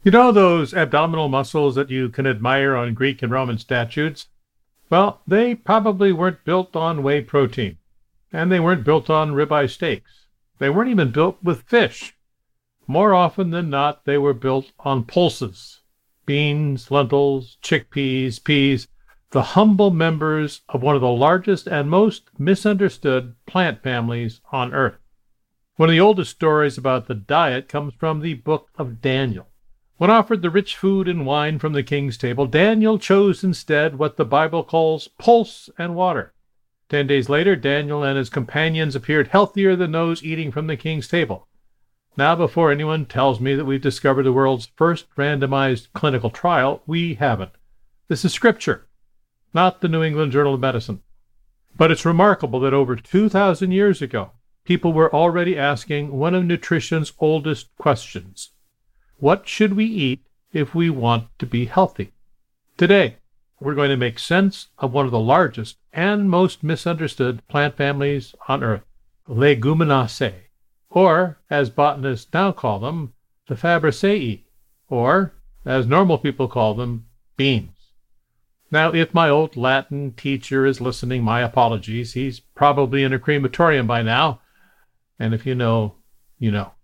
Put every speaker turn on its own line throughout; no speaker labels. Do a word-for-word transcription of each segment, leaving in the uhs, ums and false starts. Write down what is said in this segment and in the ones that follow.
You know those abdominal muscles that you can admire on Greek and Roman statues? Well, they probably weren't built on whey protein, and they weren't built on ribeye steaks. They weren't even built with fish. More often than not, they were built on pulses, beans, lentils, chickpeas, peas, the humble members of one of the largest and most misunderstood plant families on Earth. One of the oldest stories about the diet comes from the book of Daniel. When offered the rich food and wine from the king's table, Daniel chose instead what the Bible calls pulse and water. Ten days later, Daniel and his companions appeared healthier than those eating from the king's table. Now, before anyone tells me that we've discovered the world's first randomized clinical trial, we haven't. This is Scripture, not the New England Journal of Medicine. But it's remarkable that over two thousand years ago, people were already asking one of nutrition's oldest questions. What should we eat if we want to be healthy? Today, we're going to make sense of one of the largest and most misunderstood plant families on Earth, Leguminosae, or, as botanists now call them, the Fabaceae, or, as normal people call them, beans. Now, if my old Latin teacher is listening, my apologies. He's probably in a crematorium by now, and if you know, you know.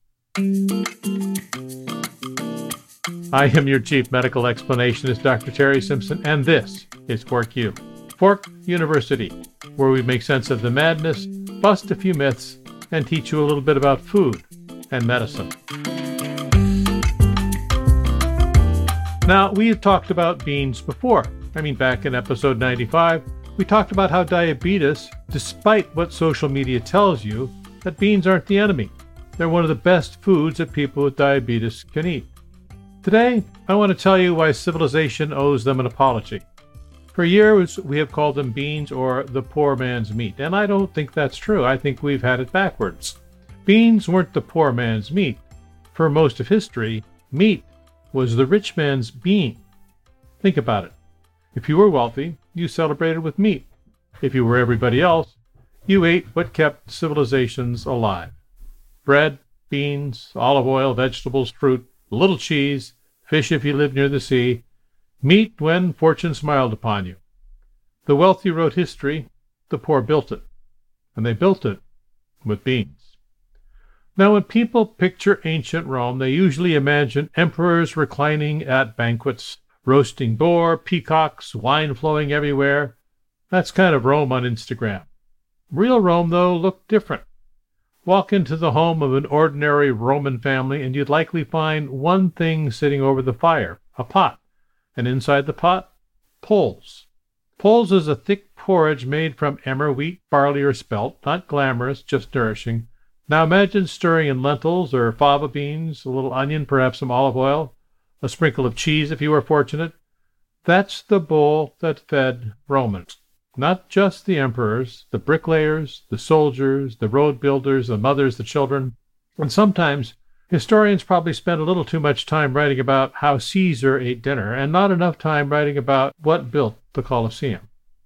I am your chief medical explanationist, Doctor Terry Simpson, and this is Fork U, Fork University, where we make sense of the madness, bust a few myths, and teach you a little bit about food and medicine. Now, we have talked about beans before. I mean, back in episode ninety-five, we talked about how diabetes, despite what social media tells you, that beans aren't the enemy. They're one of the best foods that people with diabetes can eat. Today, I want to tell you why civilization owes them an apology. For years, we have called them beans or the poor man's meat, and I don't think that's true. I think we've had it backwards. Beans weren't the poor man's meat. For most of history, meat was the rich man's bean. Think about it. If you were wealthy, you celebrated with meat. If you were everybody else, you ate what kept civilizations alive. Bread, beans, olive oil, vegetables, fruit, a little cheese, fish if you lived near the sea, meat when fortune smiled upon you. The wealthy wrote history, the poor built it, and they built it with beans. Now, when people picture ancient Rome, they usually imagine emperors reclining at banquets, roasting boar, peacocks, wine flowing everywhere. That's kind of Rome on Instagram. Real Rome, though, looked different. Walk into the home of an ordinary Roman family, and you'd likely find one thing sitting over the fire, a pot. And inside the pot, pulse. Pulse is a thick porridge made from emmer, wheat, barley, or spelt, not glamorous, just nourishing. Now imagine stirring in lentils or fava beans, a little onion, perhaps some olive oil, a sprinkle of cheese if you were fortunate. That's the bowl that fed Romans. Not just the emperors, the bricklayers, the soldiers, the road builders, the mothers, the children. And sometimes historians probably spend a little too much time writing about how Caesar ate dinner and not enough time writing about what built the Colosseum.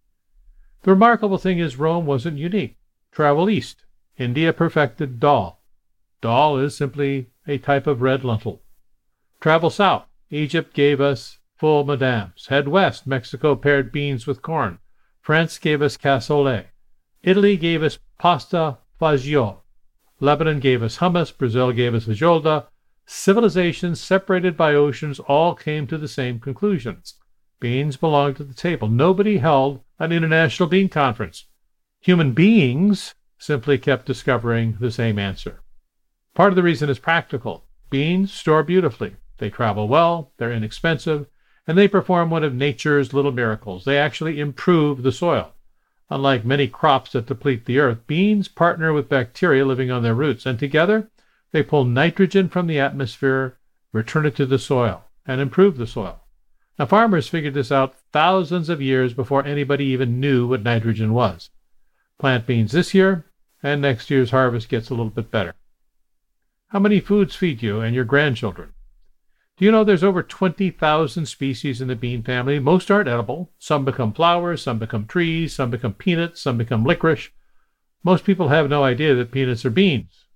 The remarkable thing is Rome wasn't unique. Travel east. India perfected dal. Dal is simply a type of red lentil. Travel south. Egypt gave us full madams. Head west. Mexico paired beans with corn. France gave us cassoulet. Italy gave us pasta fagioli. Lebanon gave us hummus. Brazil gave us feijoada. Civilizations separated by oceans all came to the same conclusions. Beans belonged to the table. Nobody held an international bean conference. Human beings simply kept discovering the same answer. Part of the reason is practical. Beans store beautifully. They travel well, they're inexpensive, and they perform one of nature's little miracles. They actually improve the soil. Unlike many crops that deplete the earth, beans partner with bacteria living on their roots, and together they pull nitrogen from the atmosphere, return it to the soil, and improve the soil. Now, farmers figured this out thousands of years before anybody even knew what nitrogen was. Plant beans this year, and next year's harvest gets a little bit better. How many foods feed you and your grandchildren? Do you know there's over twenty thousand species in the bean family? Most aren't edible. Some become flowers, some become trees, some become peanuts, some become licorice. Most people have no idea that peanuts are beans.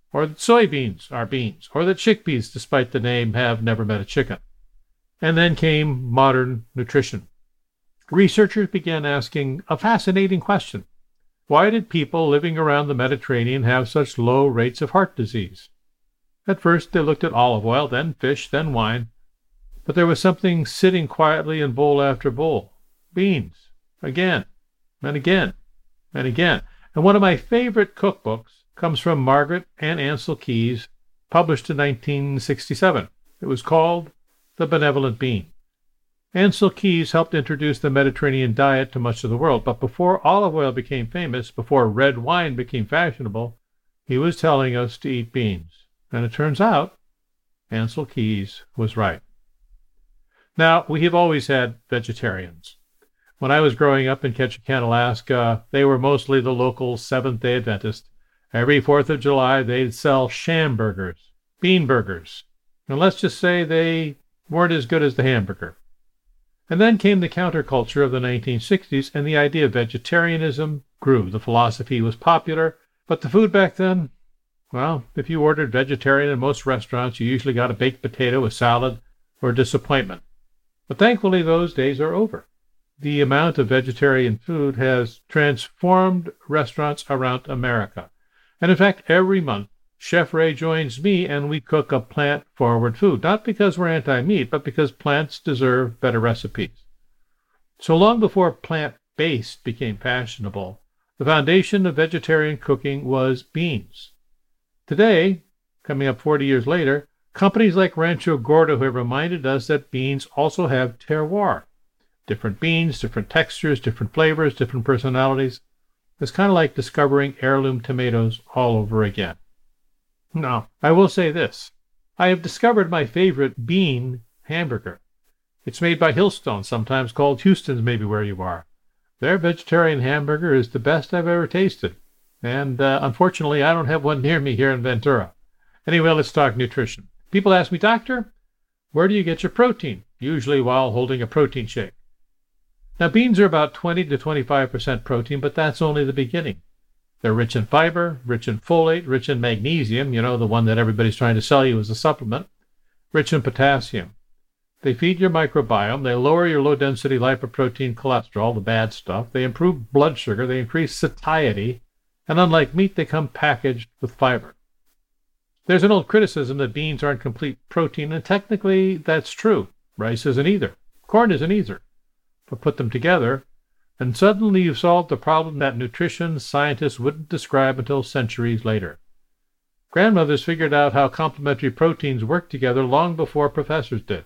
or that soybeans are beans, or that chickpeas, despite the name, have never met a chicken. And then came modern nutrition. Researchers began asking a fascinating question. Why did people living around the Mediterranean have such low rates of heart disease? At first they looked at olive oil, then fish, then wine, but there was something sitting quietly in bowl after bowl. Beans. Again, and again, and again. And one of my favorite cookbooks comes from Margaret and Ansel Keys, published in nineteen sixty-seven. It was called The Benevolent Bean. Ansel Keys helped introduce the Mediterranean diet to much of the world, but before olive oil became famous, before red wine became fashionable, he was telling us to eat beans. And it turns out Ansel Keys was right. Now, we have always had vegetarians. When I was growing up in Ketchikan, Alaska, they were mostly the local Seventh-day Adventists. Every fourth of July, they'd sell sham burgers, bean burgers. And let's just say they weren't as good as the hamburger. And then came the counterculture of the nineteen sixties, and the idea of vegetarianism grew. The philosophy was popular, but the food back then, well, if you ordered vegetarian in most restaurants, you usually got a baked potato, a salad, or a disappointment. But thankfully, those days are over. The amount of vegetarian food has transformed restaurants around America. And in fact, every month, Chef Ray joins me and we cook a plant-forward food, not because we're anti-meat, but because plants deserve better recipes. So long before plant-based became fashionable, the foundation of vegetarian cooking was beans. Today, coming up forty years later, companies like Rancho Gordo have reminded us that beans also have terroir. Different beans, different textures, different flavors, different personalities. It's kind of like discovering heirloom tomatoes all over again. Now, I will say this. I have discovered my favorite bean hamburger. It's made by Hillstone, sometimes called Houston's Maybe Where You Are. Their vegetarian hamburger is the best I've ever tasted. And uh, unfortunately, I don't have one near me here in Ventura. Anyway, let's talk nutrition. People ask me, Doctor, where do you get your protein? Usually while holding a protein shake. Now, beans are about twenty to twenty-five percent protein, but that's only the beginning. They're rich in fiber, rich in folate, rich in magnesium, you know, the one that everybody's trying to sell you as a supplement, rich in potassium. They feed your microbiome, they lower your low-density lipoprotein cholesterol, the bad stuff, they improve blood sugar, they increase satiety, and unlike meat, they come packaged with fiber. There's an old criticism that beans aren't complete protein, and technically that's true. Rice isn't either. Corn isn't either. But put them together, and suddenly you've solved the problem that nutrition scientists wouldn't describe until centuries later. Grandmothers figured out how complementary proteins work together long before professors did.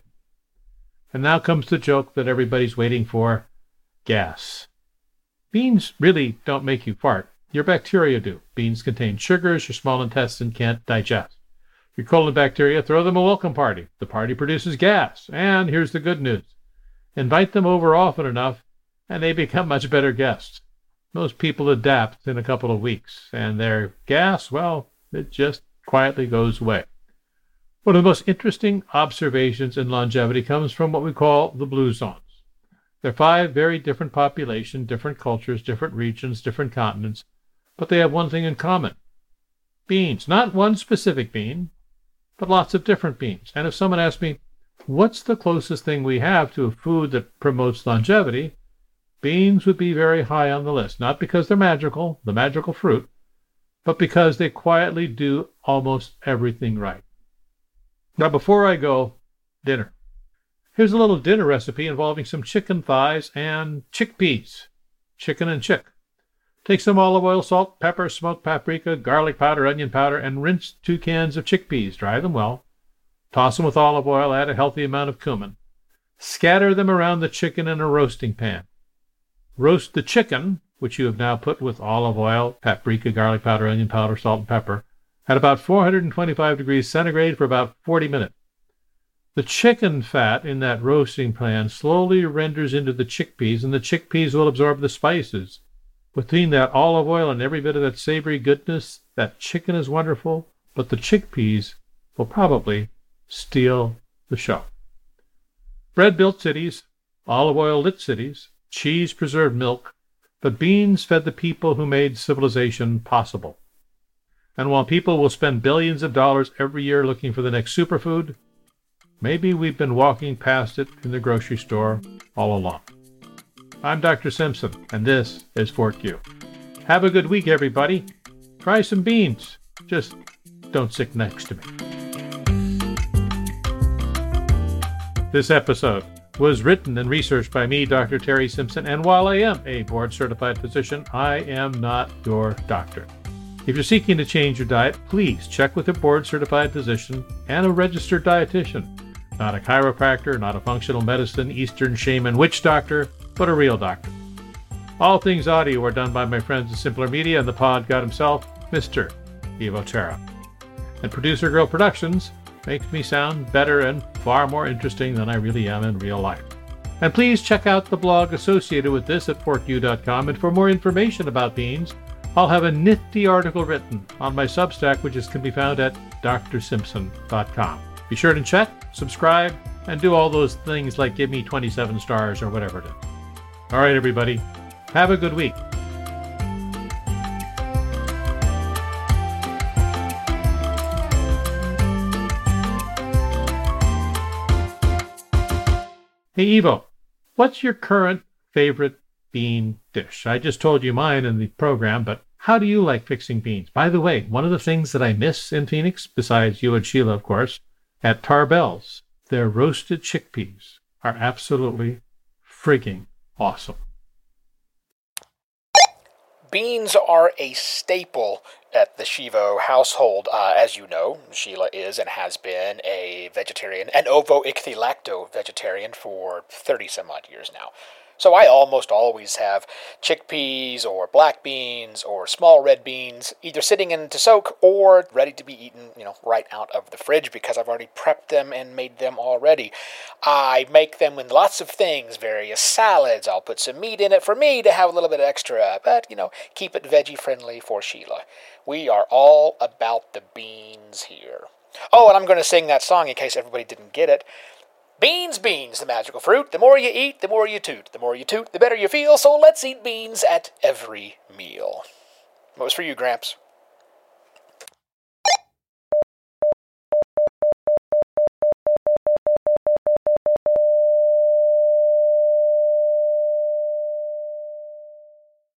And now comes the joke that everybody's waiting for: gas. Beans really don't make you fart. Your bacteria do. Beans contain sugars your small intestine can't digest. Your colon bacteria throw them a welcome party. The party produces gas. And here's the good news. Invite them over often enough, and they become much better guests. Most people adapt in a couple of weeks, and their gas, well, it just quietly goes away. One of the most interesting observations in longevity comes from what we call the blue zones. They're five very different populations, different cultures, different regions, different continents, but they have one thing in common. Beans. Not one specific bean, but lots of different beans. And if someone asks me, what's the closest thing we have to a food that promotes longevity? Beans would be very high on the list, not because they're magical, the magical fruit, but because they quietly do almost everything right. Now, before I go, dinner. Here's a little dinner recipe involving some chicken thighs and chickpeas. Chicken and chick. Take some olive oil, salt, pepper, smoked paprika, garlic powder, onion powder, and rinse two cans of chickpeas. Dry them well. Toss them with olive oil, add a healthy amount of cumin. Scatter them around the chicken in a roasting pan. Roast the chicken, which you have now put with olive oil, paprika, garlic powder, onion powder, salt, and pepper, at about four hundred twenty-five degrees centigrade for about forty minutes. The chicken fat in that roasting pan slowly renders into the chickpeas, and the chickpeas will absorb the spices. Between that olive oil and every bit of that savory goodness, that chicken is wonderful, but the chickpeas will probably steal the show. Bread built cities, olive oil lit cities, cheese preserved milk, but beans fed the people who made civilization possible. And while people will spend billions of dollars every year looking for the next superfood, maybe we've been walking past it in the grocery store all along. I'm Doctor Simpson, and this is Fort Q. Have a good week, everybody. Try some beans. Just don't sit next to me. This episode was written and researched by me, Doctor Terry Simpson, and while I am a board-certified physician, I am not your doctor. If you're seeking to change your diet, please check with a board-certified physician and a registered dietitian. Not a chiropractor, not a functional medicine, Eastern shaman witch doctor, but a real doctor. All things audio are done by my friends at Simpler Media and the pod god himself, Mister Evo Terra. And Producer Girl Productions makes me sound better and far more interesting than I really am in real life. And please check out the blog associated with this at fort q dot com, and for more information about beans, I'll have a nifty article written on my Substack, which is, can be found at d r simpson dot com. Be sure to check, subscribe, and do all those things like give me twenty-seven stars or whatever it is. All right, everybody. Have a good week. Hey, Evo, what's your current favorite bean dish? I just told you mine in the program, but how do you like fixing beans? By the way, one of the things that I miss in Phoenix, besides you and Sheila, of course, at Tarbell's, their roasted chickpeas are absolutely frigging awesome.
Beans are a staple at the Shivo household. Uh, as you know, Sheila is and has been a vegetarian, an ovo-ichthyolacto vegetarian for thirty some odd years now. So I almost always have chickpeas or black beans or small red beans either sitting in to soak or ready to be eaten, you know, right out of the fridge because I've already prepped them and made them already. I make them in lots of things, various salads. I'll put some meat in it for me to have a little bit extra, but, you know, keep it veggie friendly for Sheila. We are all about the beans here. Oh, and I'm going to sing that song in case everybody didn't get it. Beans, beans, the magical fruit. The more you eat, the more you toot. The more you toot, the better you feel. So let's eat beans at every meal. What was for you, Gramps?